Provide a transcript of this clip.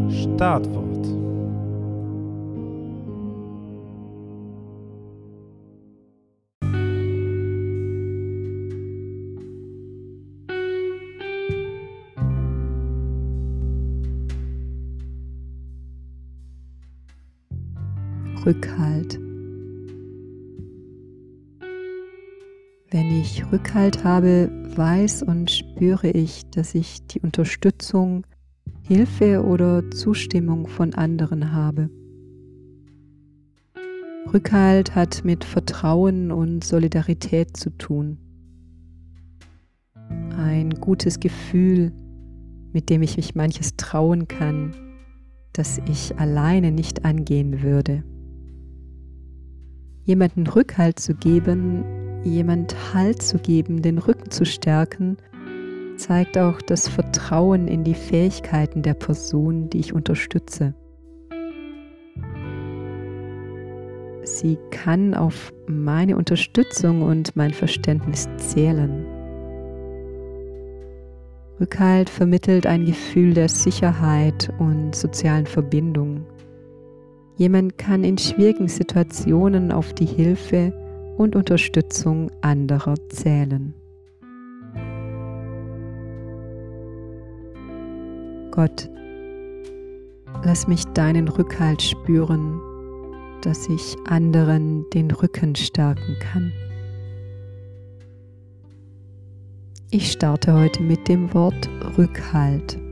Startwort. Rückhalt. Wenn ich Rückhalt habe, weiß und spüre ich, dass ich die Unterstützung, Hilfe oder Zustimmung von anderen habe. Rückhalt hat mit Vertrauen und Solidarität zu tun. Ein gutes Gefühl, mit dem ich mich manches trauen kann, das ich alleine nicht angehen würde. Jemanden Rückhalt zu geben, jemand Halt zu geben, den Rücken zu stärken, zeigt auch das Vertrauen in die Fähigkeiten der Person, die ich unterstütze. Sie kann auf meine Unterstützung und mein Verständnis zählen. Rückhalt vermittelt ein Gefühl der Sicherheit und sozialen Verbindung. Jemand kann in schwierigen Situationen auf die Hilfe und Unterstützung anderer zählen. Gott, lass mich deinen Rückhalt spüren, dass ich anderen den Rücken stärken kann. Ich starte heute mit dem Wort Rückhalt.